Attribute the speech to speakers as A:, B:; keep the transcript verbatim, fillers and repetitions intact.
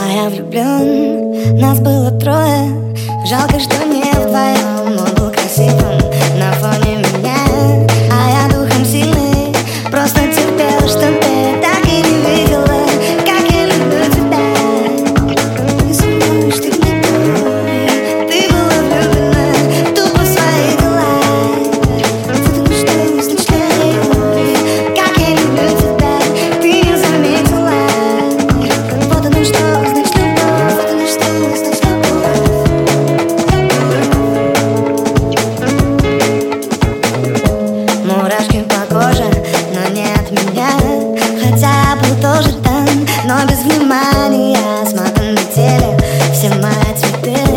A: я влюблен, нас было трое. Жалко, что не вдвоем. Он был красивым на фоне меня, а я духом сильный. Просто терпел, что ты так и не видела, как я люблю тебя. Ты со мной, что не ты, ты была влюблена тупо в свои дела. Вот оно что, значит любовь, как я люблю тебя, ты не заметила. Вот оно что, значит любовь, вот оно что, значит любовь. Мурашки по коже, но не от меня, хотя был тоже там, но без внимания. Смотан летели все мои цветы.